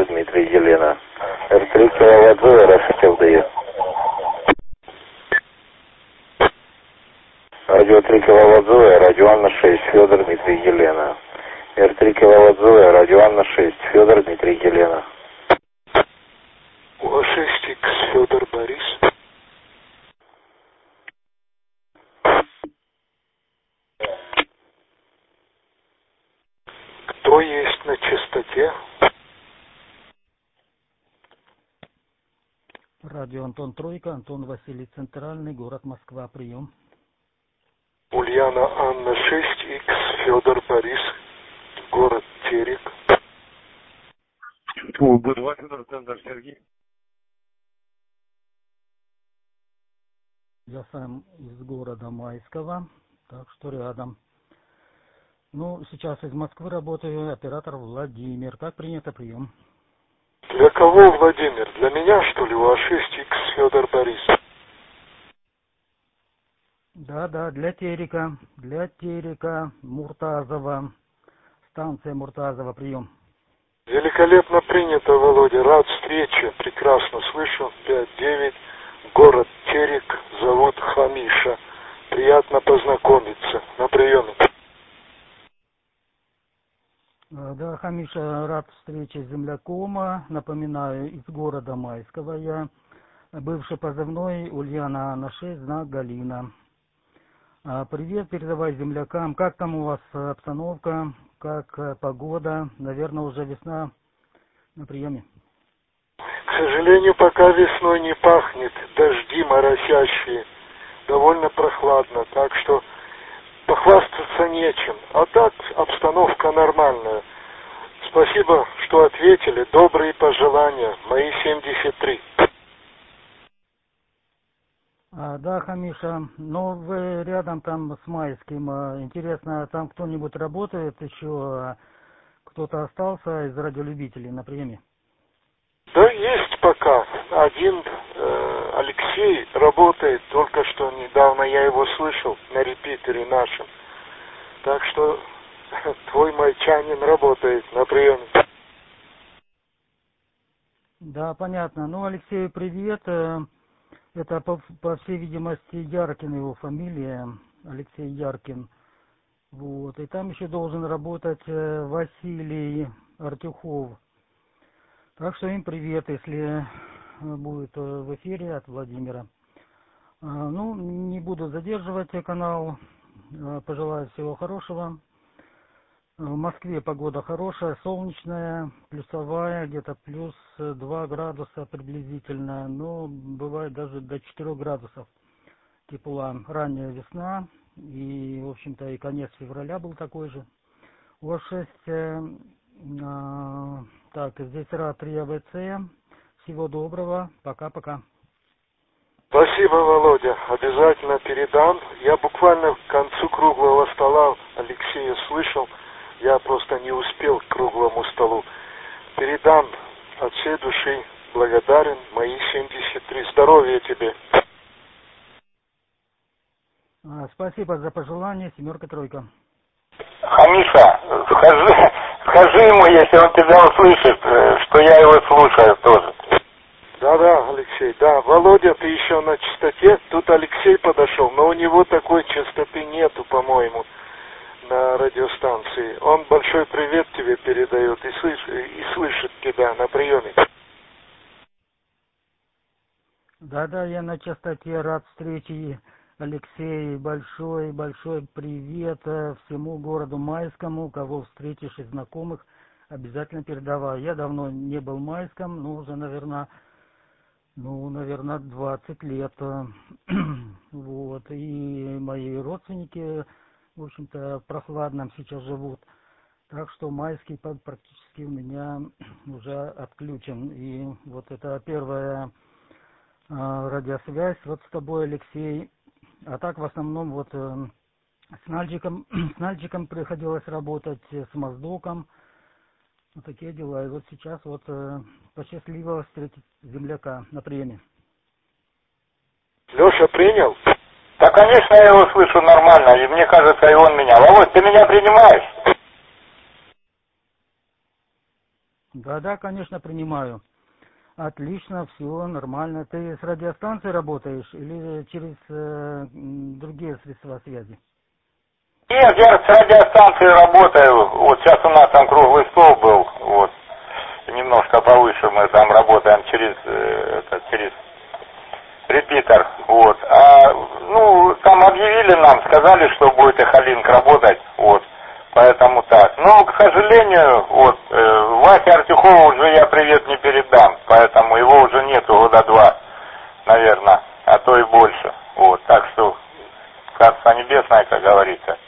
Дмитрий, Елена. Р3 киловатт Раша Челдые. Радио 3 киловатт Зоя, радио Анна 6, Федор, Дмитрий, Елена. Р3 киловатт Зоя, радио Анна 6, Федор, Дмитрий, Елена. УА6Х, Федор, Борис. Кто есть на частоте? Радио Антон Тройка, Антон Василий Центральный, город Москва, прием. Ульяна Анна 6Х, Федор, Борис, город Терек. УБ-2, Федор, Центр, Сергей. Я сам из города Майского, так что рядом. Ну, сейчас из Москвы работаю, оператор Владимир. Как принято, прием? Для кого, Владимир? Для меня, что ли, УА6Х, Федор, Борис? Да, для Терека, Муртазова, станция Муртазова, прием. Великолепно принято, Володя, рад встрече, прекрасно слышу, 5-9, город Терек, зовут Хамиша, приятно познакомиться, на приеме. Да, Хамиша, рад встрече землякома, напоминаю, из города Майского я, бывший позывной Ульяна Анна 6, знак Галина. Привет, передавай землякам. Как там у вас обстановка, как погода? Наверное, уже весна на приеме. К сожалению, пока весной не пахнет, дожди моросящие, довольно прохладно, так что похвастаться нечем. А так обстановка нормальная. Спасибо, что ответили. Добрые пожелания. Мои 73. Да, Хамиша, но вы рядом там с Майским. Интересно, там кто-нибудь работает еще? Кто-то остался из радиолюбителей на приеме? Да, есть пока. Один Алексей работает, только что недавно я его слышал на репитере нашем. Так что твой майчанин работает на приеме. Да, понятно. Ну, Алексею привет. Это, по всей видимости, Яркин его фамилия, Алексей Яркин. Вот. И там еще должен работать Василий Артюхов. Так что им привет, если будет в эфире от Владимира. Ну, не буду задерживать канал. Пожелаю всего хорошего. В Москве погода хорошая, солнечная, плюсовая, где-то плюс 2 градуса приблизительно, но бывает даже до 4 градусов тепла. Ранняя весна, и, в общем-то, и конец февраля был такой же. УА6, так, здесь РА-3 АВЦ. Всего доброго, пока-пока. Спасибо, Володя, обязательно передам. Я буквально к концу круглого стола Алексея слышал. Я просто не успел к круглому столу. Передам от всей души, благодарен, мои 73. Здоровья тебе. Спасибо за пожелание, 7-тройка. Хамиша, скажи ему, если он тебя услышит, что я его слушаю тоже. Да, Алексей, да. Володя, ты еще на частоте? Тут Алексей подошел, но у него такой частоты нету, по-моему, на радиостанции. Он большой привет тебе передает и слышит тебя на приеме. Да, я на частоте, рад встрече, Алексей. Большой привет всему городу Майскому. Кого встретишь из знакомых, обязательно передавай. Я давно не был в Майском, но уже, наверное, 20 лет. Вот. И мои родственники, в общем-то, в Прохладном сейчас живут. Так что Майский практически у меня уже отключен. И вот это первая радиосвязь вот с тобой, Алексей. А так в основном вот с Нальчиком приходилось работать, с Моздоком. Вот такие дела. И вот сейчас вот посчастливилось встретить земляка на приеме. Леша принял? Да, конечно, я его слышу нормально, и мне кажется, и он меня. Володь, ты меня принимаешь? Да, конечно, принимаю. Отлично, все нормально. Ты с радиостанцией работаешь или через другие средства связи? Нет, я с радиостанцией работаю. Вот сейчас у нас там круглый стол был. Вот. Немножко повыше мы там работаем через репитер. Вот. Там объявили нам, сказали, что будет Эхолинк работать. Вот. Поэтому так. Но, к сожалению, Васе Артюхову уже я привет не передам. Поэтому его уже нету года 2, наверное, а то и больше. Вот. Так что, Царство Небесное, как говорится.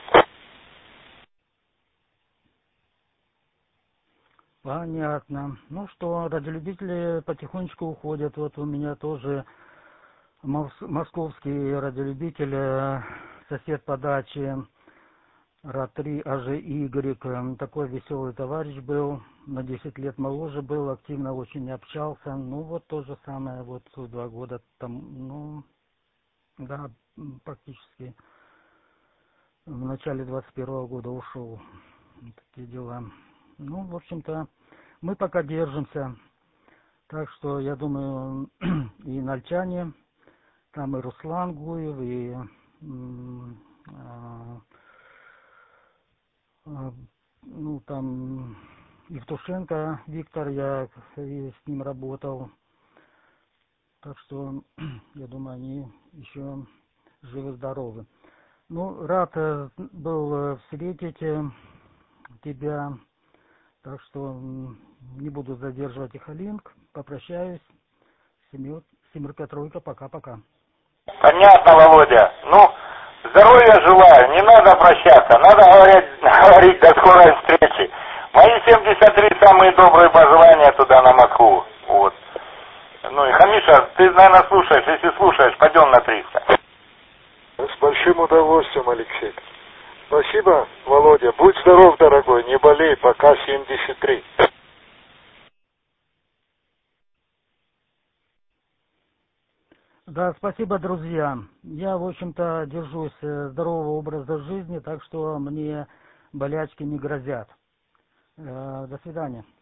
Понятно. Ну что, радиолюбители потихонечку уходят. Вот у меня тоже московский радиолюбитель, сосед по даче, РА-3 АЖ-Y, такой веселый товарищ был, на 10 лет моложе был, активно очень общался. Ну вот то же самое, вот 2 года там, да, практически в начале 21 года ушел. Такие дела. Ну, в общем-то, мы пока держимся. Так что, я думаю, и нальчане, там и Руслан Гуев, и там Евтушенко Виктор, я с ним работал. Так что, я думаю, они еще живы-здоровы. Ну, рад был встретить тебя. Так что не буду задерживать Эхолинк. Попрощаюсь. Семерка, тройка, пока-пока. Понятно, Володя. Ну, здоровья желаю. Не надо прощаться. Надо говорить до скорой встречи. Мои 73 самые добрые пожелания туда, на Москву. Вот. Ну и, Хамиша, ты, наверное, слушаешь. Если слушаешь, пойдем на 300. С большим удовольствием, Алексей. Спасибо, Володя. Будь здоров, дорогой, не болей, пока 73. Да, спасибо, друзья. Я, в общем-то, держусь здорового образа жизни, так что мне болячки не грозят. До свидания.